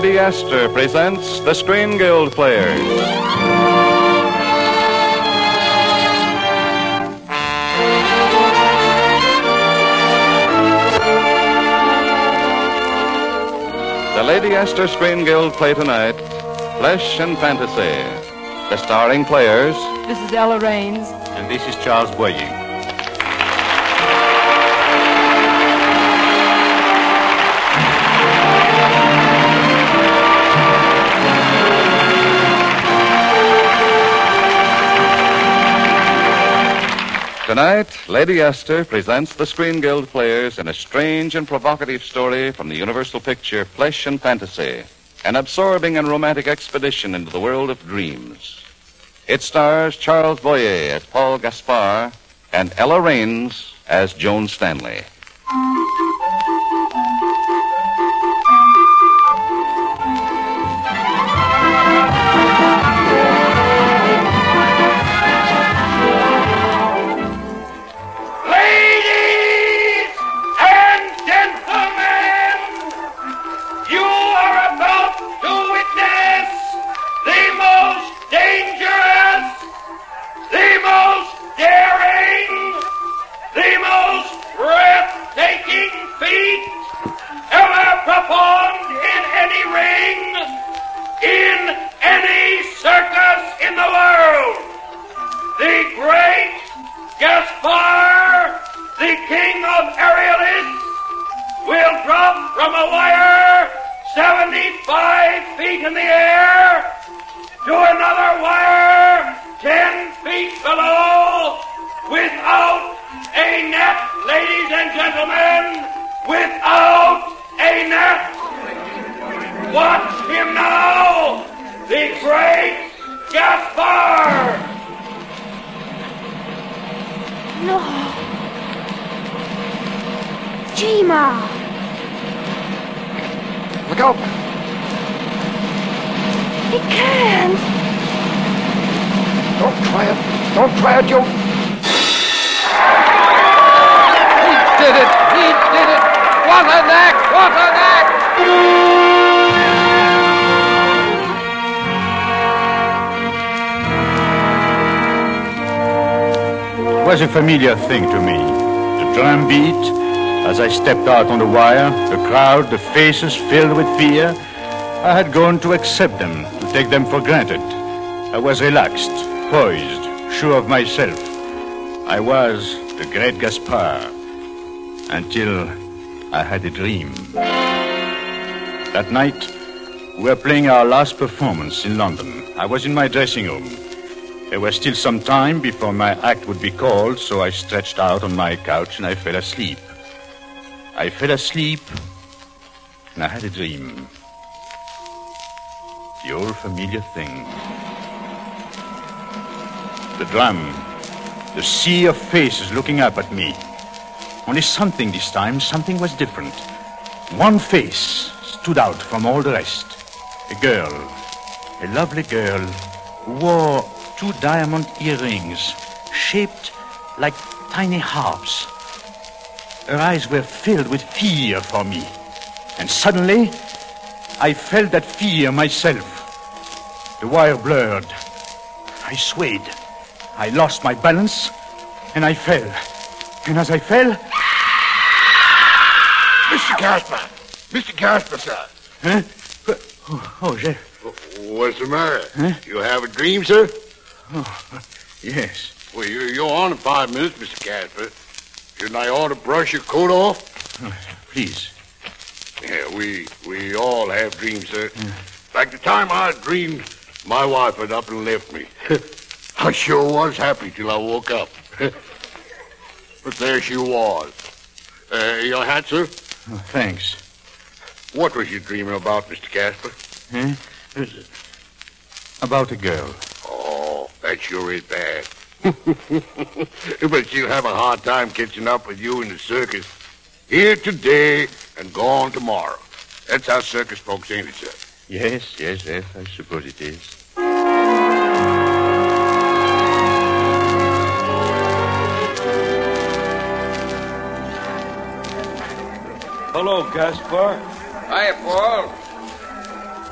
Lady Astor presents the Screen Guild Players. The Lady Astor Screen Guild play tonight, Flesh and Fantasy. The starring players. This is Ella Raines. And this is Charles Boyer. Tonight, Lady Astor presents the Screen Guild Players in a strange and provocative story from the Universal picture Flesh and Fantasy, an absorbing and romantic expedition into the world of dreams. It stars Charles Boyer as Paul Gaspar and Ella Raines as Joan Stanley. Watch him now, the great Gaspar! No. Gima! Look out! He can't! Don't try it! Don't try it, you... He did it! He did it! What an act! What an act! It was a familiar thing to me. The drum beat, as I stepped out on the wire, the crowd, the faces filled with fear. I had grown to accept them, to take them for granted. I was relaxed, poised, sure of myself. I was the great Gaspar, until I had a dream. That night, we were playing our last performance in London. I was in my dressing room. There was still some time before my act would be called, so I stretched out on my couch and I fell asleep. I fell asleep, and I had a dream. The old familiar thing. The drum, the sea of faces looking up at me. Only something this time, something was different. One face stood out from all the rest. A girl, a lovely girl, who wore 2 diamond earrings, shaped like tiny harps. Her eyes were filled with fear for me. And suddenly, I felt that fear myself. The wire blurred. I swayed. I lost my balance, and I fell. And as I fell... Mr. Gaspar! Mr. Gaspar, sir! Huh? Oh, Jeff. What's the matter? Huh? You have a dream, sir? Oh, yes. Well, you're on in 5 minutes, Mr. Gaspar. Shouldn't I ought to brush your coat off? Oh, please. Yeah, we all have dreams, sir. Like the time I dreamed my wife had up and left me. I sure was happy till I woke up. But there she was. Your hat, sir? Oh, thanks. What was you dreaming about, Mr. Gaspar? Huh? About a girl. Oh, that sure is bad. But she'll have a hard time catching up with you in the circus. Here today and gone tomorrow. That's how circus folks ain't it, sir? Yes, I suppose it is. Hello, Gaspar. Hiya, Paul.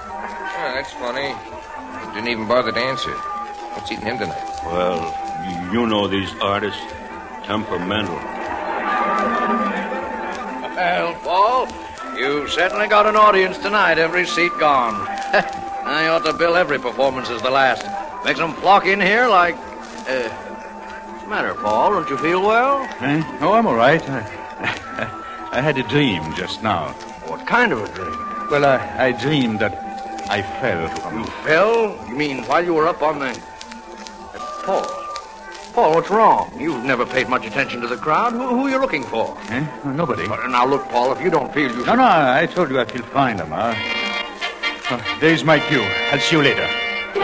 That's funny. Didn't even bother to answer. What's eating him tonight? Well, you know these artists. Temperamental. Well, Paul, you certainly got an audience tonight. Every seat gone. I ought to bill every performance as the last. Makes them flock in here like... What's the matter, Paul? Don't you feel well? Oh, I'm all right. I had a dream just now. What kind of a dream? Well, I dreamed that I fell from... You fell? You mean while you were up on the... Paul, what's wrong? You've never paid much attention to the crowd. Who are you looking for? Nobody. Now, look, Paul, if you don't feel you... No, I told you I feel fine, Lamar. There's my cue. I'll see you later.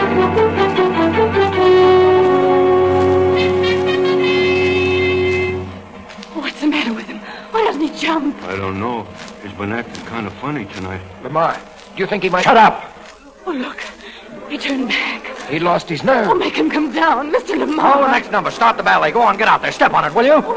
What's the matter with him? Why doesn't he jump? I don't know. He's been acting kind of funny tonight. Lamar, do you think he might... Shut up! Oh, look. He turned back. He lost his nerve. Oh, make him come down, Mr. Lamar. Oh, the next number. Start the ballet. Go on, get out there. Step on it, will you?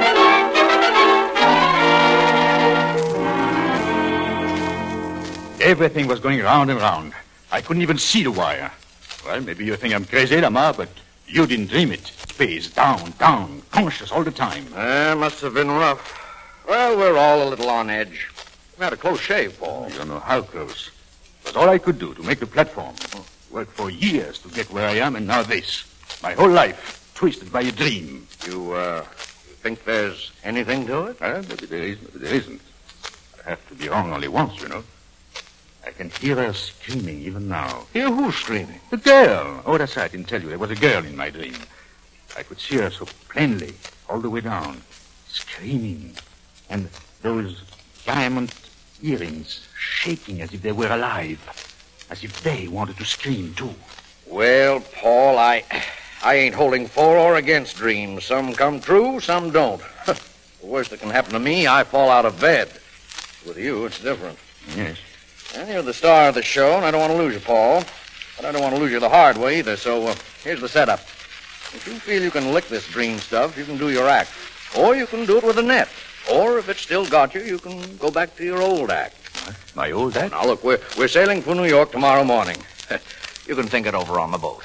Everything was going round and round. I couldn't even see the wire. Well, maybe you think I'm crazy, Lamar, but you didn't dream it. Space, down, conscious all the time. Must have been rough. Well, we're all a little on edge. We had a close shave, Paul. You don't know how close. It was all I could do to make the platform. Worked for years to get where I am, and now this. My whole life twisted by a dream. You think there's anything to it? Maybe there is, maybe there isn't. I have to be wrong only once, you know. I can hear her screaming even now. Hear who screaming? The girl. Oh, that's right. I didn't tell you. There was a girl in my dream. I could see her so plainly, all the way down, screaming. And those diamond earrings shaking as if they were alive. As if they wanted to scream, too. Well, Paul, I ain't holding for or against dreams. Some come true, some don't. The worst that can happen to me, I fall out of bed. With you, it's different. Yes. And you're the star of the show, and I don't want to lose you, Paul. But I don't want to lose you the hard way either, so here's the setup. If you feel you can lick this dream stuff, you can do your act. Or you can do it with a net. Or if it's still got you, you can go back to your old act. My old act? Now, look, we're sailing for New York tomorrow morning. You can think it over on the boat.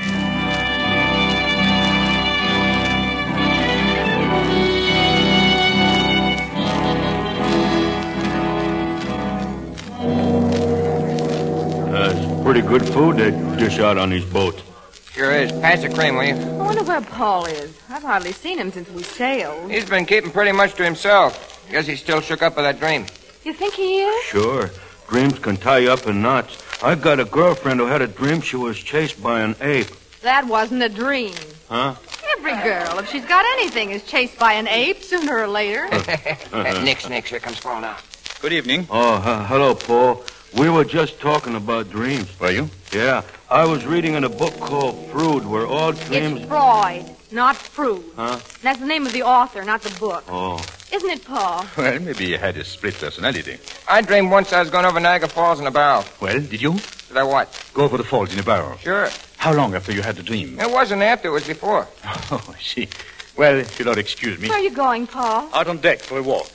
That's pretty good food they dish out on these boats. Sure is. Pass the cream, will you? I wonder where Paul is. I've hardly seen him since we sailed. He's been keeping pretty much to himself. Guess he's still shook up by that dream. You think he is? Sure. Dreams can tie you up in knots. I got a girlfriend who had a dream she was chased by an ape. That wasn't a dream. Huh? Every girl, if she's got anything, is chased by an ape sooner or later. Nix, here comes Paul now. Good evening. Oh, hello, Paul. We were just talking about dreams. Were you? Yeah. I was reading in a book called Freud, where all dreams... It's Freud, not Freud. Huh? That's the name of the author, not the book. Oh. Isn't it, Paul? Well, maybe you had a split personality. I dreamed once I was going over Niagara Falls in a barrel. Well, did you? Did I what? Go over the falls in a barrel. Sure. How long after you had the dream? It wasn't after, it was before. Oh, I see. Well, if you'll not excuse me. Where are you going, Paul? Out on deck for a walk.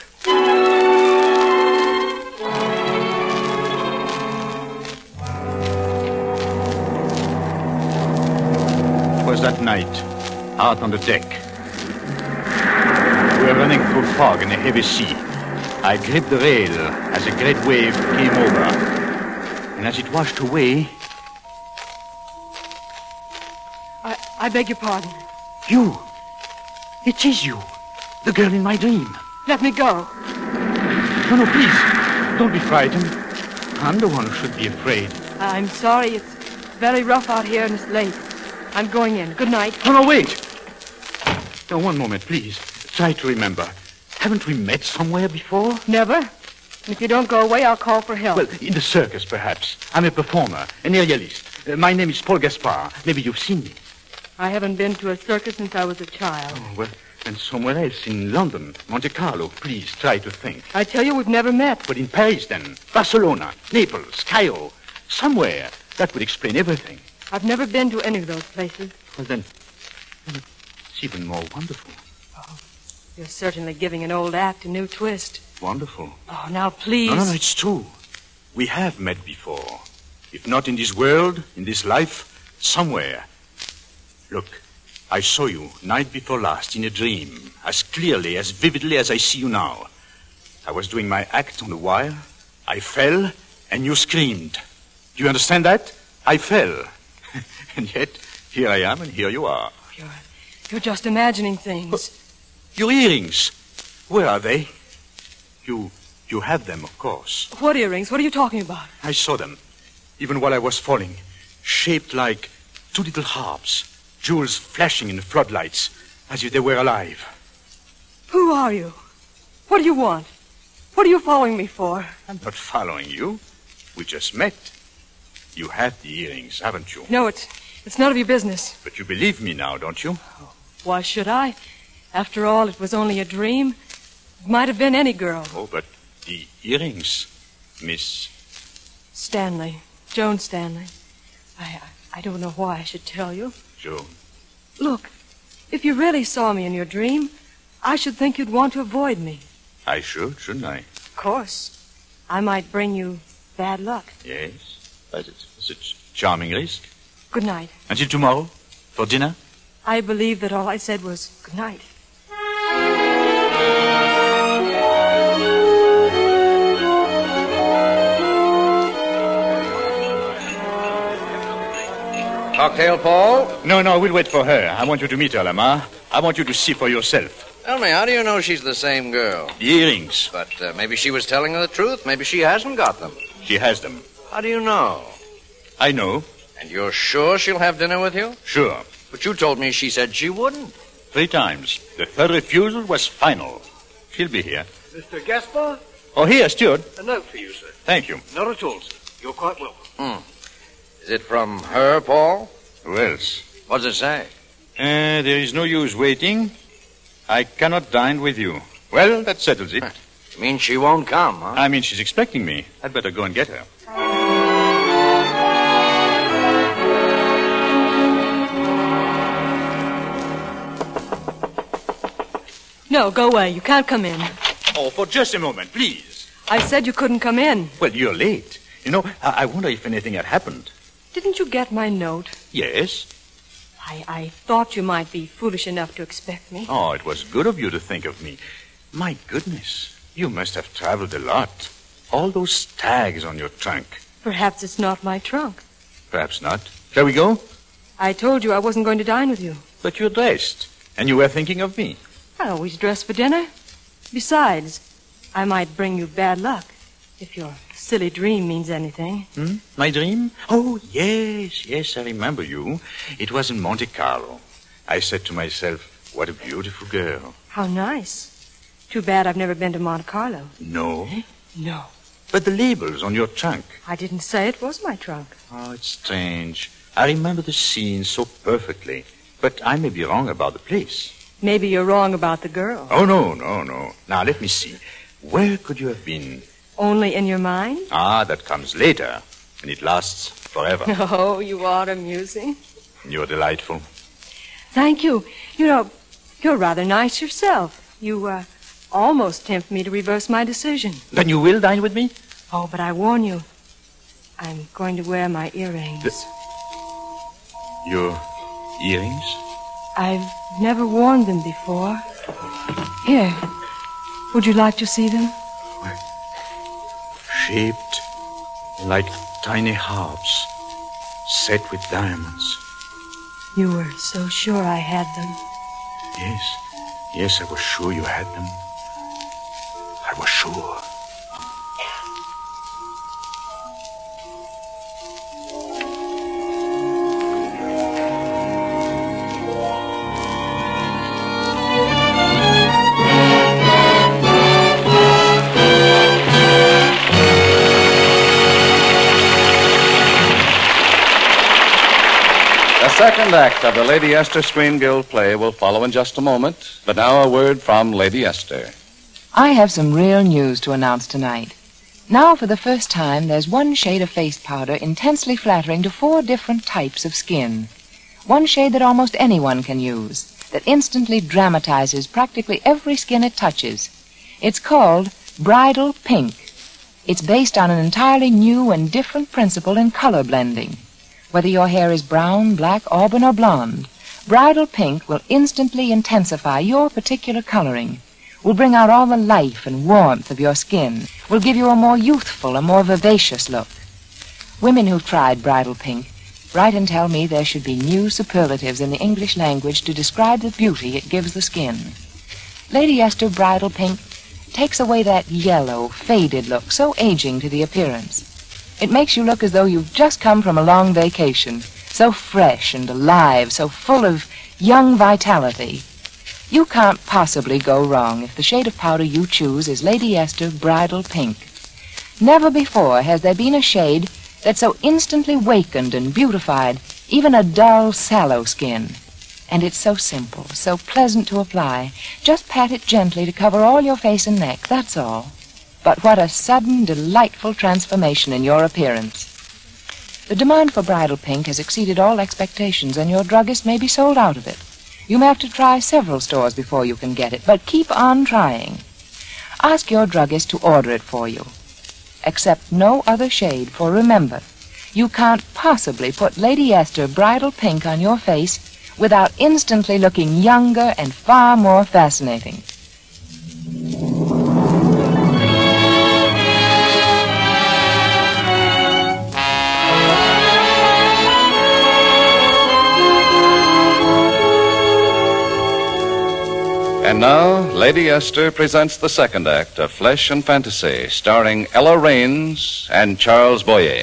It was that night, out on the deck. We were running through fog in a heavy sea. I gripped the rail as a great wave came over. And as it washed away... I beg your pardon. You! It is you! The girl in my dream. Let me go. No, please. Don't be frightened. I'm the one who should be afraid. I'm sorry. It's very rough out here and it's late. I'm going in. Good night. No, wait. No, one moment, please. Try to remember. Haven't we met somewhere before? Never. If you don't go away, I'll call for help. Well, in the circus, perhaps. I'm a performer, an aerialist. My name is Paul Gaspard. Maybe you've seen me. I haven't been to a circus since I was a child. Oh, well, and somewhere else in London, Monte Carlo. Please try to think. I tell you, we've never met. But in Paris, then. Barcelona, Naples, Cairo. Somewhere. That would explain everything. I've never been to any of those places. Well, then it's even more wonderful. Oh, you're certainly giving an old act a new twist. Wonderful. Oh, now, please. No, it's true. We have met before. If not in this world, in this life, somewhere. Look, I saw you night before last in a dream, as clearly, as vividly as I see you now. I was doing my act on the wire. I fell, and you screamed. Do you understand that? I fell. And yet, here I am, and here you are. You're just imagining things. Your earrings, where are they? You have them, of course. What earrings? What are you talking about? I saw them, even while I was falling, shaped like two little harps, jewels flashing in the floodlights, as if they were alive. Who are you? What do you want? What are you following me for? I'm not following you. We just met. You have the earrings, haven't you? No, it's none of your business. But you believe me now, don't you? Oh, why should I? After all, it was only a dream. It might have been any girl. Oh, but the earrings, Miss... Stanley. Joan Stanley. I don't know why I should tell you. Joan. Look, if you really saw me in your dream, I should think you'd want to avoid me. I should, shouldn't I? Of course. I might bring you bad luck. Yes, but it's a charming risk. Good night. Until tomorrow, for dinner? I believe that all I said was good night. Cocktail, Paul? No, we'll wait for her. I want you to meet her, Lamar. I want you to see for yourself. Tell me, how do you know she's the same girl? The earrings. But maybe she was telling the truth. Maybe she hasn't got them. She has them. How do you know? I know. And you're sure she'll have dinner with you? Sure. But you told me she said she wouldn't. 3 times. The third refusal was final. She'll be here. Mr. Gaspar? Oh, here, steward. A note for you, sir. Thank you. Not at all, sir. You're quite welcome. Is it from her, Paul? Who else? What does it say? There is no use waiting. I cannot dine with you. Well, that settles it. You mean she won't come, huh? I mean, she's expecting me. I'd better go and get her. No, go away. You can't come in. Oh, for just a moment, please. I said you couldn't come in. Well, you're late. You know, I wonder if anything had happened. Didn't you get my note? Yes. I thought you might be foolish enough to expect me. Oh, it was good of you to think of me. My goodness, you must have traveled a lot. All those tags on your trunk. Perhaps it's not my trunk. Perhaps not. Shall we go? I told you I wasn't going to dine with you. But you're dressed, and you were thinking of me. I always dress for dinner. Besides, I might bring you bad luck, if your silly dream means anything. My dream? Oh, yes, I remember you. It was in Monte Carlo. I said to myself, what a beautiful girl. How nice. Too bad I've never been to Monte Carlo. No? No. But the labels on your trunk. I didn't say it was my trunk. Oh, it's strange. I remember the scene so perfectly. But I may be wrong about the place. Maybe you're wrong about the girl. Oh, no. Now, let me see. Where could you have been? Only in your mind? Ah, that comes later. And it lasts forever. Oh, you are amusing. You're delightful. Thank you. You know, you're rather nice yourself. You, almost tempt me to reverse my decision. Then you will dine with me? Oh, but I warn you, I'm going to wear my earrings. Your earrings? I've never worn them before. Here, would you like to see them? Shaped like tiny harps, set with diamonds. You were so sure I had them. Yes, I was sure you had them. I was sure. The second act of the Lady Esther Screen Guild play will follow in just a moment. But now a word from Lady Esther. I have some real news to announce tonight. Now, for the first time, there's one shade of face powder intensely flattering to 4 different types of skin. One shade that almost anyone can use, that instantly dramatizes practically every skin it touches. It's called Bridal Pink. It's based on an entirely new and different principle in color blending. Whether your hair is brown, black, auburn, or blonde, Bridal Pink will instantly intensify your particular coloring, will bring out all the life and warmth of your skin, will give you a more youthful, a more vivacious look. Women who've tried Bridal Pink write and tell me there should be new superlatives in the English language to describe the beauty it gives the skin. Lady Esther Bridal Pink takes away that yellow, faded look so aging to the appearance. It makes you look as though you've just come from a long vacation, so fresh and alive, so full of young vitality. You can't possibly go wrong if the shade of powder you choose is Lady Esther Bridal Pink. Never before has there been a shade that so instantly wakened and beautified even a dull, sallow skin. And it's so simple, so pleasant to apply. Just pat it gently to cover all your face and neck, that's all. But what a sudden, delightful transformation in your appearance. The demand for Bridal Pink has exceeded all expectations, and your druggist may be sold out of it. You may have to try several stores before you can get it, but keep on trying. Ask your druggist to order it for you. Accept no other shade, for remember, you can't possibly put Lady Esther Bridal Pink on your face without instantly looking younger and far more fascinating. And now, Lady Esther presents the second act of Flesh and Fantasy, starring Ella Raines and Charles Boyer.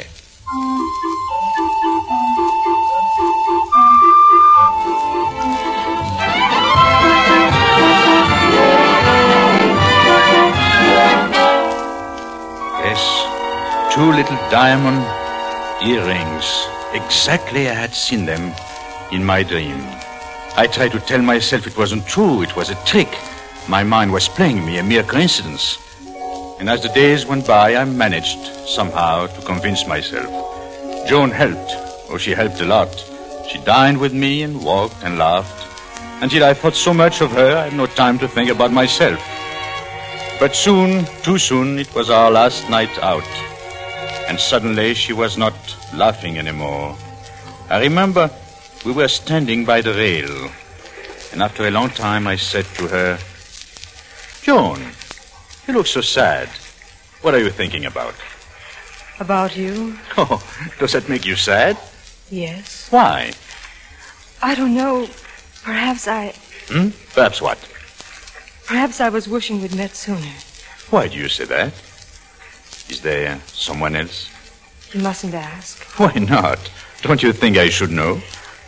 Yes, 2 little diamond earrings. Exactly I had seen them in my dream. I tried to tell myself it wasn't true, it was a trick. My mind was playing me a mere coincidence. And as the days went by, I managed somehow to convince myself. Joan helped. Oh, she helped a lot. She dined with me and walked and laughed. Until I thought so much of her, I had no time to think about myself. But soon, too soon, it was our last night out. And suddenly she was not laughing anymore. I remember we were standing by the rail, and after a long time I said to her, Joan, you look so sad. What are you thinking about? About you? Oh, does that make you sad? Yes. Why? I don't know. Perhaps I... Perhaps what? Perhaps I was wishing we'd met sooner. Why do you say that? Is there someone else? You mustn't ask. Why not? Don't you think I should know?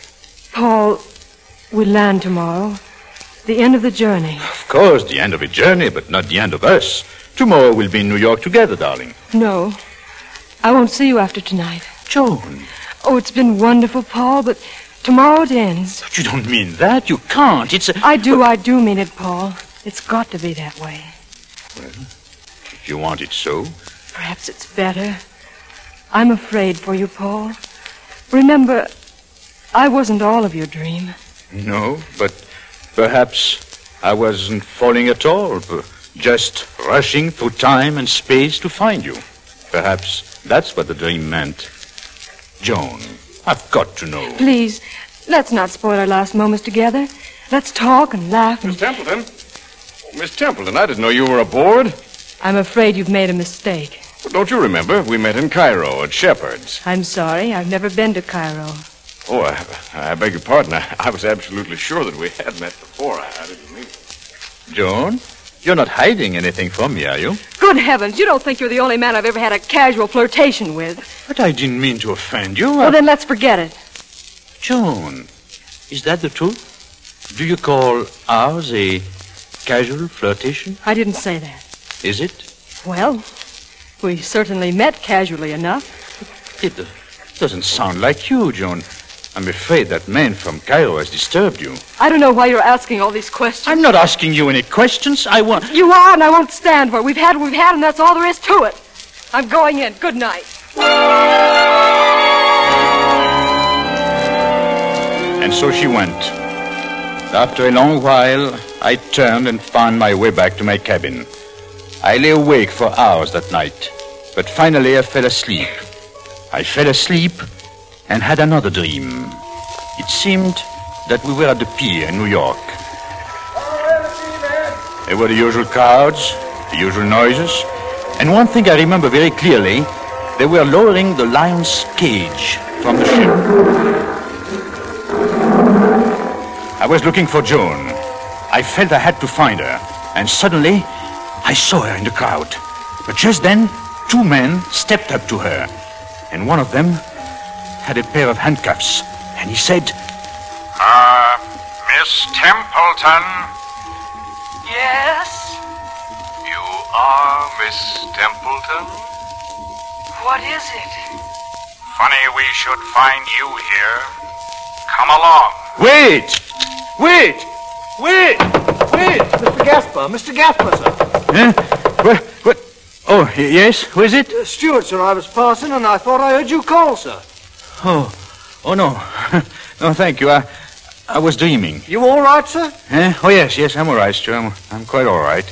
Paul, we land tomorrow. The end of the journey. Of course, the end of a journey, but not the end of us. Tomorrow we'll be in New York together, darling. No. I won't see you after tonight. Joan. Oh, it's been wonderful, Paul, but tomorrow it ends. But you don't mean that. You can't. It's a... I do mean it, Paul. It's got to be that way. Well, if you want it so. Perhaps it's better. I'm afraid for you, Paul. Remember, I wasn't all of your dream. No, but perhaps I wasn't falling at all, just rushing through time and space to find you. Perhaps that's what the dream meant. Joan, I've got to know. Please, let's not spoil our last moments together. Let's talk and laugh and... Miss Templeton? Oh, Miss Templeton, I didn't know you were aboard. I'm afraid you've made a mistake. Well, don't you remember? We met in Cairo at Shepard's. I'm sorry. I've never been to Cairo. Oh, I beg your pardon. I was absolutely sure that we had met before. I didn't mean it. Joan, you're not hiding anything from me, are you? Good heavens, you don't think you're the only man I've ever had a casual flirtation with. But I didn't mean to offend you. Well, then let's forget it. Joan, is that the truth? Do you call ours a casual flirtation? I didn't say that. Is it? Well, we certainly met casually enough. It doesn't sound like you, Joan. I'm afraid that man from Cairo has disturbed you. I don't know why you're asking all these questions. I'm not asking you any questions. I want... You are, and I won't stand for it. We've had, and that's all there is to it. I'm going in. Good night. And so she went. After a long while, I turned and found my way back to my cabin. I lay awake for hours that night. But finally I fell asleep. I fell asleep and had another dream. It seemed that we were at the pier in New York. There were the usual crowds, the usual noises, and one thing I remember very clearly, they were lowering the lion's cage from the ship. I was looking for Joan. I felt I had to find her, and suddenly I saw her in the crowd. But just then, two men stepped up to her, and one of them had a pair of handcuffs, and he said, Miss Templeton. Yes? You are Miss Templeton? What is it? Funny we should find you here. Come along. Wait! Wait! Mr. Gaspar, sir. Huh? What? Oh, yes? Who is it? Stuart, sir. I was passing and I thought I heard you call, sir. Oh no. No, thank you. I was dreaming. You all right, sir? Oh, yes, I'm all right, Stuart. I'm quite all right.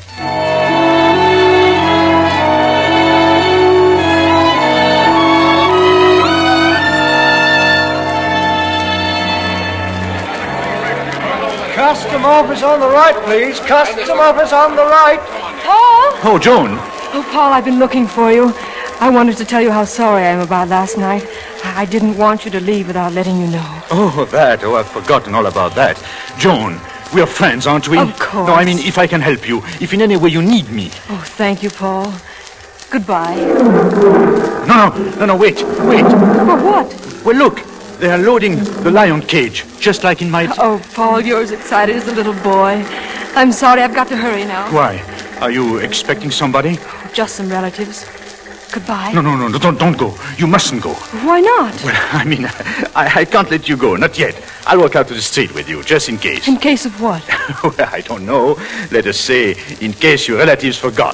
Custom office on the right, please. Custom office on the right. Paul? Oh, Joan. Oh, Paul, I've been looking for you. I wanted to tell you how sorry I am about last night. I didn't want you to leave without letting you know. Oh, that. Oh, I've forgotten all about that. Joan, we're friends, aren't we? Of course. No, I mean, if I can help you, if in any way you need me. Oh, thank you, Paul. Goodbye. No, wait. For what? Well, look, they are loading the lion cage, just like in my... Oh, Paul, you're as excited as a little boy. I'm sorry, I've got to hurry now. Why? Are you expecting somebody? Just some relatives. Goodbye. No, don't go. You mustn't go. Why not? Well, I mean, I can't let you go, not yet. I'll walk out to the street with you, just in case. In case of what? Well, I don't know. Let us say, in case your relatives forgot.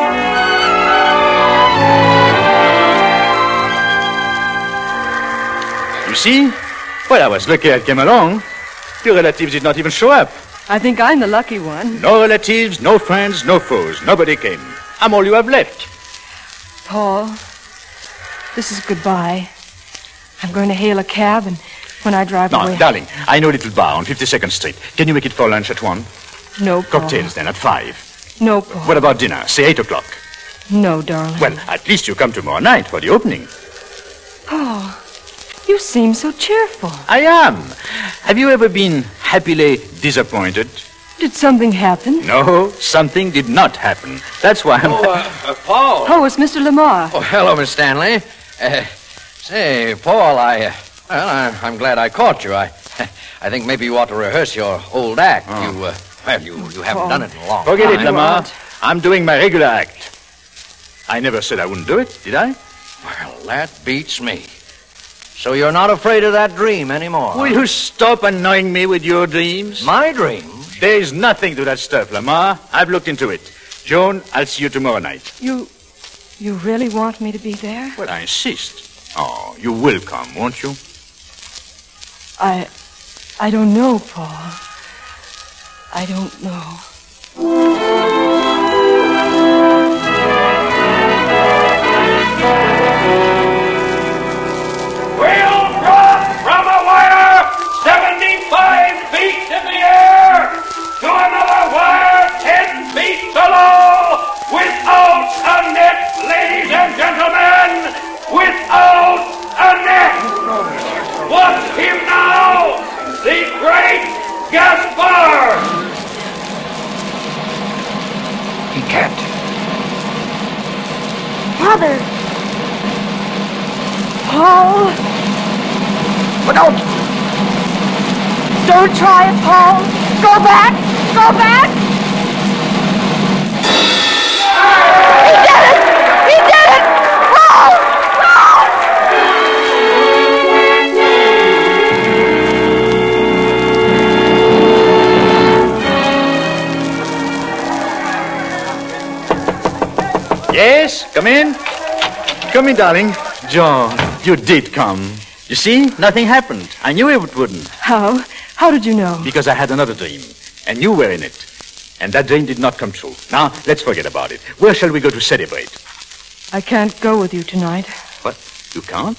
You see? Well, I was lucky I came along. Your relatives did not even show up. I think I'm the lucky one. No relatives, no friends, no foes. Nobody came. I'm all you have left. Paul, this is goodbye. I'm going to hail a cab, and when I drive away... No, darling, I know a little bar on 52nd Street. Can you make it for lunch at 1? No, Paul. Cocktails then at 5. No, Paul. What about dinner? Say 8 o'clock. No, darling. Well, at least you come tomorrow night for the opening. Paul, you seem so cheerful. I am. Have you ever been happily disappointed? Did something happen? No, something did not happen. That's why I'm... Paul. Oh, it's Mr. Lamar. Oh, hello, Miss Stanley. Say, Paul, I'm glad I caught you. I think maybe you ought to rehearse your old act. Oh. You haven't done it in a long time. Forget it, Lamar. I'm doing my regular act. I never said I wouldn't do it, did I? Well, that beats me. So you're not afraid of that dream anymore? Will you stop annoying me with your dreams? My dreams? There's nothing to that stuff, Lamar. I've looked into it. Joan, I'll see you tomorrow night. You really want me to be there? Well, I insist. Oh, you will come, won't you? I don't know, Paul. I don't know. We'll drop from a wire 75 feet in the air to another wire 10 feet below without a net, ladies and gentlemen, without a net. Watch him now, the great Gaspar. He can't. Father! Paul! Look out! Don't try it, Paul! Go back! Go back! He did it! He did it! Paul! Paul! Yes, come in. Come in, darling. John, you did come. You see, nothing happened. I knew it wouldn't. How? How did you know? Because I had another dream, and you were in it. And that dream did not come true. Now, let's forget about it. Where shall we go to celebrate? I can't go with you tonight. What? You can't?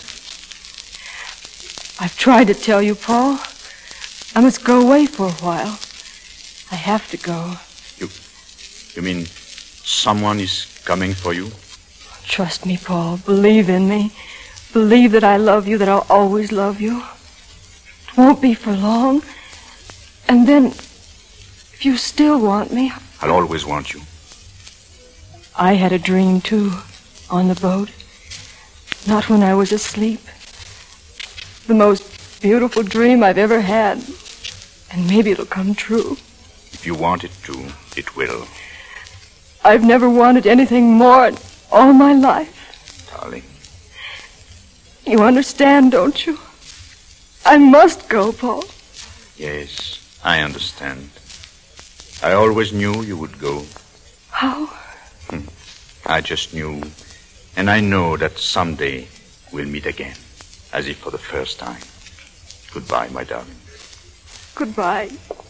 I've tried to tell you, Paul. I must go away for a while. I have to go. You mean someone is coming for you? Trust me, Paul. Believe in me. Believe that I love you, that I'll always love you. It won't be for long. And then, if you still want me... I'll always want you. I had a dream, too, on the boat. Not when I was asleep. The most beautiful dream I've ever had. And maybe it'll come true. If you want it to, it will. I've never wanted anything more in all my life. Darling. You understand, don't you? I must go, Paul. Yes, I understand. I always knew you would go. How? I just knew. And I know that someday we'll meet again. As if for the first time. Goodbye, my darling. Goodbye.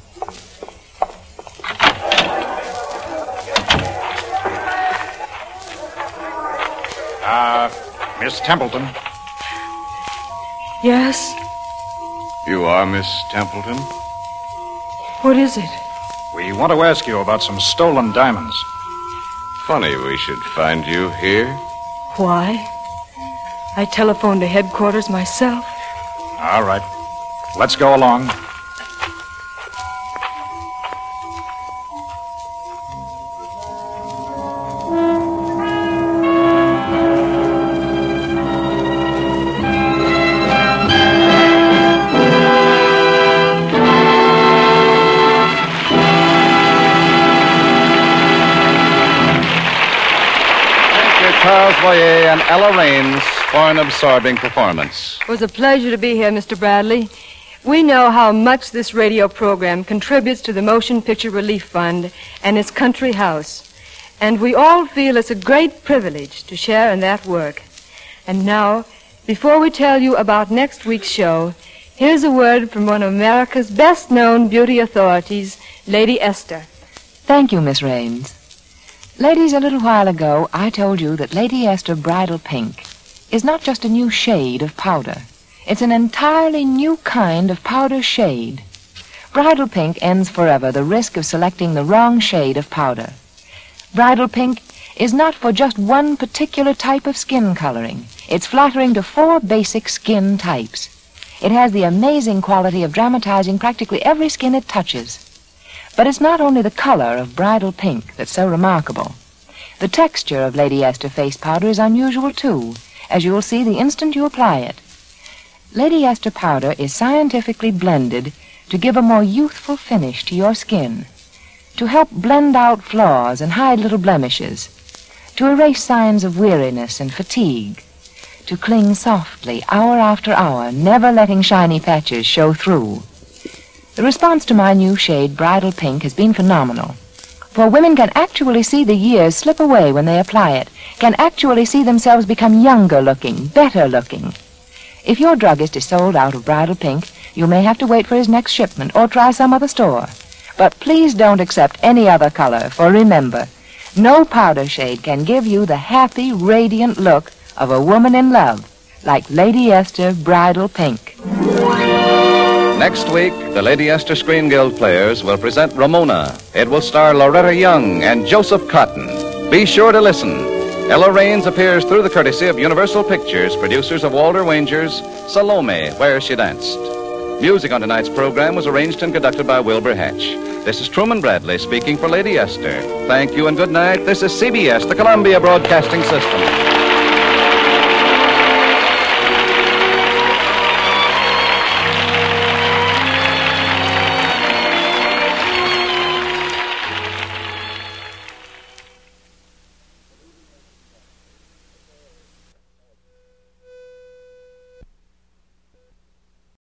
Miss Templeton. Yes? You are Miss Templeton? What is it? We want to ask you about some stolen diamonds. Funny we should find you here. Why? I telephoned to headquarters myself. All right. Let's go along. Charles Boyer and Ella Raines for an absorbing performance. It was a pleasure to be here, Mr. Bradley. We know how much this radio program contributes to the Motion Picture Relief Fund and its country house. And we all feel it's a great privilege to share in that work. And now, before we tell you about next week's show, here's a word from one of America's best-known beauty authorities, Lady Esther. Thank you, Miss Raines. Ladies, a little while ago, I told you that Lady Esther Bridal Pink is not just a new shade of powder. It's an entirely new kind of powder shade. Bridal Pink ends forever the risk of selecting the wrong shade of powder. Bridal Pink is not for just one particular type of skin coloring. It's flattering to 4 basic skin types. It has the amazing quality of dramatizing practically every skin it touches. But it's not only the color of Bridal Pink that's so remarkable. The texture of Lady Esther face powder is unusual, too, as you will see the instant you apply it. Lady Esther powder is scientifically blended to give a more youthful finish to your skin, to help blend out flaws and hide little blemishes, to erase signs of weariness and fatigue, to cling softly hour after hour, never letting shiny patches show through. The response to my new shade, Bridal Pink, has been phenomenal. For women can actually see the years slip away when they apply it, can actually see themselves become younger looking, better looking. If your druggist is sold out of Bridal Pink, you may have to wait for his next shipment or try some other store. But please don't accept any other color, for remember, no powder shade can give you the happy, radiant look of a woman in love, like Lady Esther Bridal Pink. Next week, the Lady Esther Screen Guild players will present Ramona. It will star Loretta Young and Joseph Cotton. Be sure to listen. Ella Raines appears through the courtesy of Universal Pictures, producers of Walter Wanger's Salome, Where She Danced. Music on tonight's program was arranged and conducted by Wilbur Hatch. This is Truman Bradley speaking for Lady Esther. Thank you and good night. This is CBS, the Columbia Broadcasting System.